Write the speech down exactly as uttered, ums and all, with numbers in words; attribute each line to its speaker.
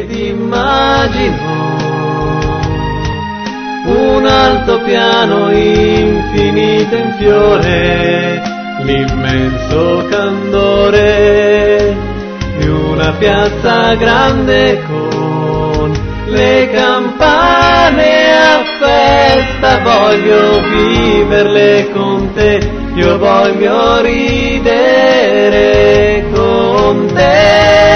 Speaker 1: ed immagino un alto piano infinito in fiore, l'immenso candore di una piazza grande con le campane a festa. Voglio viverle con te, io voglio ridere con te.